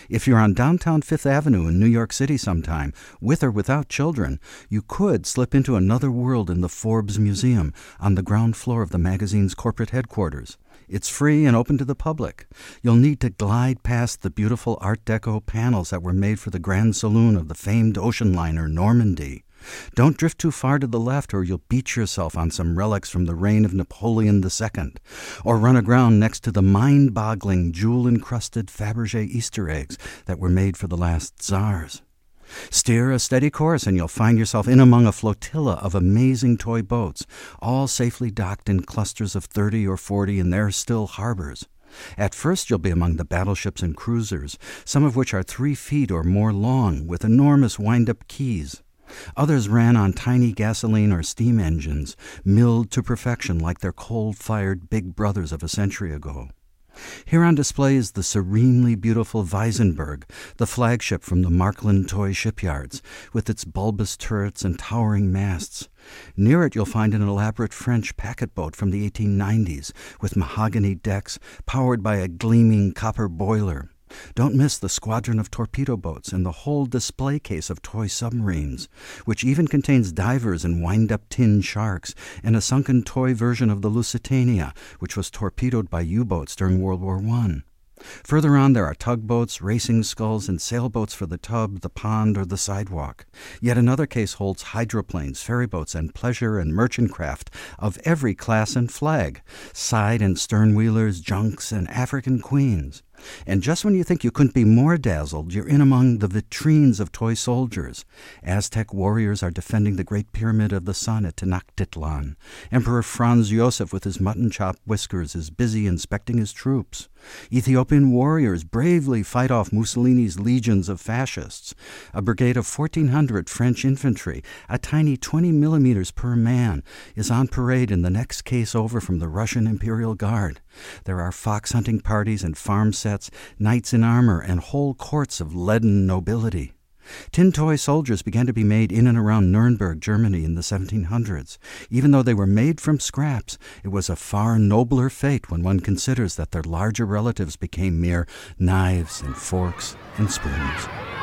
If you're on downtown Fifth Avenue in New York City sometime, with or without children, you could slip into another world in the Forbes Museum on the ground floor of the magazine's corporate headquarters. It's free and open to the public. You'll need to glide past the beautiful Art Deco panels that were made for the Grand Saloon of the famed ocean liner Normandy. Don't drift too far to the left or you'll beat yourself on some relics from the reign of Napoleon II, or run aground next to the mind-boggling jewel-encrusted Fabergé Easter eggs that were made for the last Tsars. Steer a steady course and you'll find yourself in among a flotilla of amazing toy boats, all safely docked in clusters of 30 or 40 in their still harbors. At first you'll be among the battleships and cruisers, some of which are 3 feet or more long, with enormous wind-up keys. Others ran on tiny gasoline or steam engines, milled to perfection like their coal-fired big brothers of a century ago. Here on display is the serenely beautiful Weisenberg, the flagship from the Markland toy shipyards, with its bulbous turrets and towering masts. Near it you'll find an elaborate French packet boat from the 1890s, with mahogany decks, powered by a gleaming copper boiler. Don't miss the squadron of torpedo boats and the whole display case of toy submarines, which even contains divers and wind-up tin sharks, and a sunken toy version of the Lusitania, which was torpedoed by U-boats during World War I. Further on there are tugboats, racing sculls, and sailboats for the tub, the pond, or the sidewalk. Yet another case holds hydroplanes, ferryboats, and pleasure and merchant craft of every class and flag, side and stern wheelers, junks, and African queens. And just when you think you couldn't be more dazzled, you're in among the vitrines of toy soldiers. Aztec warriors are defending the Great Pyramid of the Sun at Tenochtitlan. Emperor Franz Josef with his mutton-chop whiskers is busy inspecting his troops. Ethiopian warriors bravely fight off Mussolini's legions of fascists. A brigade of 1,400 French infantry, a tiny 20 millimeters per man, is on parade in the next case over from the Russian Imperial Guard. There are fox-hunting parties and farm sets, knights in armor, and whole courts of leaden nobility. Tin toy soldiers began to be made in and around Nuremberg, Germany in the 1700s. Even though they were made from scraps, it was a far nobler fate when one considers that their larger relatives became mere knives and forks and spoons.